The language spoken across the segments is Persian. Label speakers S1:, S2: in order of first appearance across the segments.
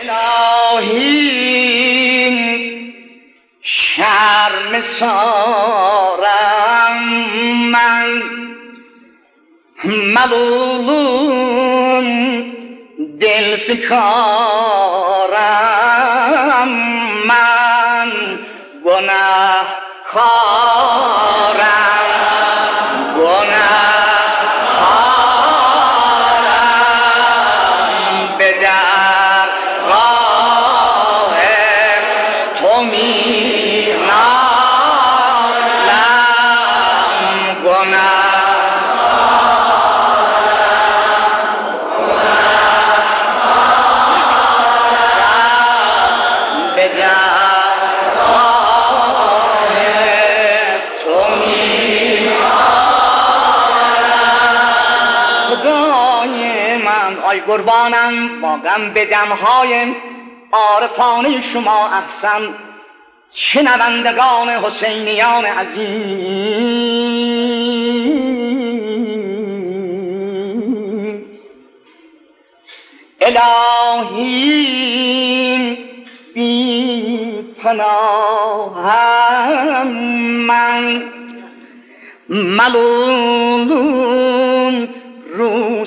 S1: الهی شرم سارم من ملولون دل فکارم من گناه کارم به در راه تو می نالم به در راه تو می خدای من آی قربانم با غم به دمهای عارفانه شما احسن شنوندگان حسینیان عزیز الهی بی پناهم من ملولون رو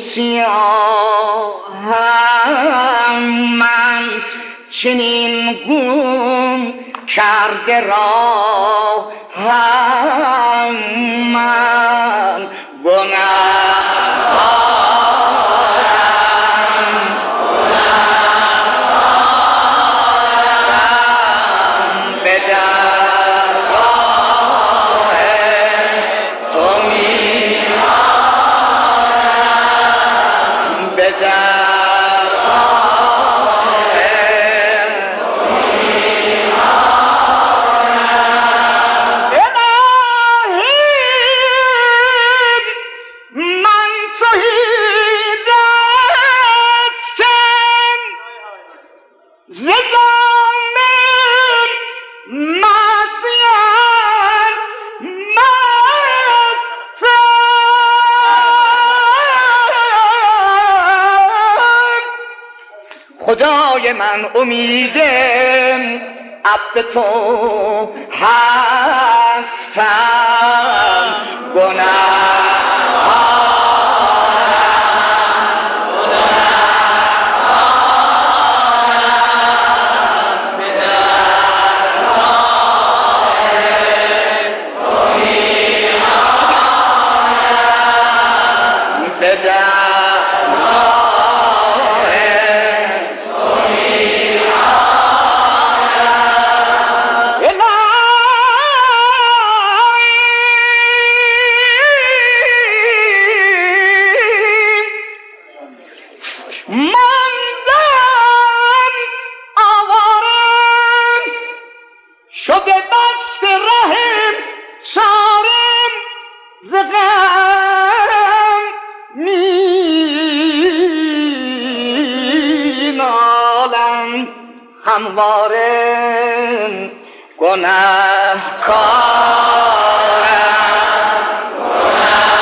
S1: سیاهم من چنین گم کرده راهم من گناهکارم به در راه تو می نالم به در راه تو می نالم الهی من توحید هستم ز ظالم معصیت مغفرت خدای من امیدم عفو تو هستم به در راه تو می نالم الهی ماندم آوارم شده بست رحم چارم ز غم می نالم همواره گناهکارم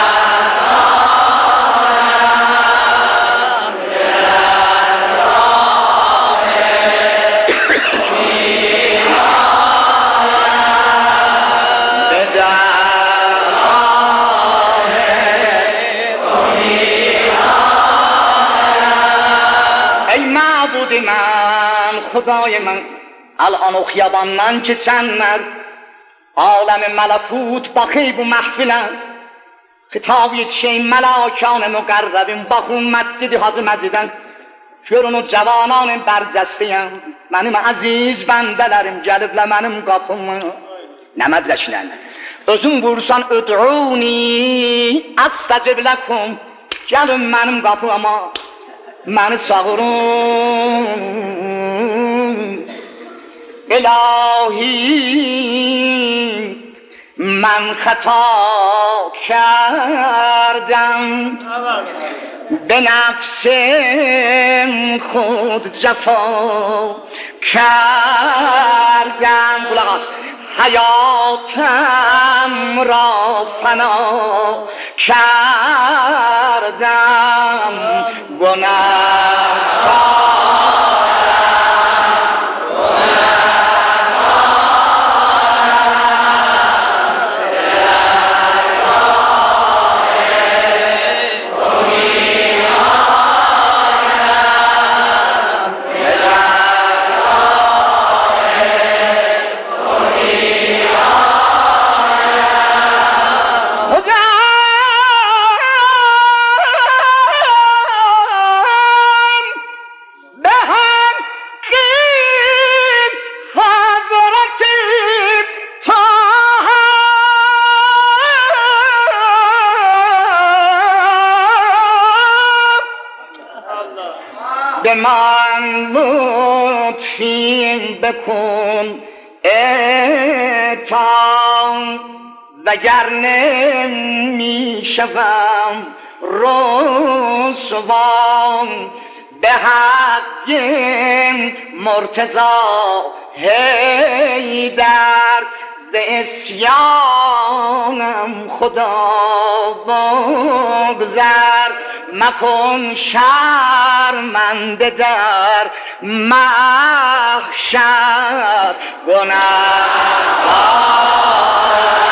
S1: به در راه تو می نالم ای معبود من خدای من الان و خیابان من که چند مرد عالم ملکوت با خیب و محفلن خطابی چه ملاکان مقربین با خون مسجد حاضر مسجدن شورون و جوانان برجستیم منم عزیز بندelerim geliblə mənim qapımı nəmədləşinən özün vursan öd'uni astəcib ləkum gəlin mənim qapıma məni çağırın الهی من خطا کردم به نفسم خود جفا کردم حیاتم را فنا کردم گناهکارم به من لطفی بکن اعطا وگرنه می شوم رسوا به حق مرتضی حیدر ز عصیانم خدا بگذر مکن شرمنده در محشر گنهکار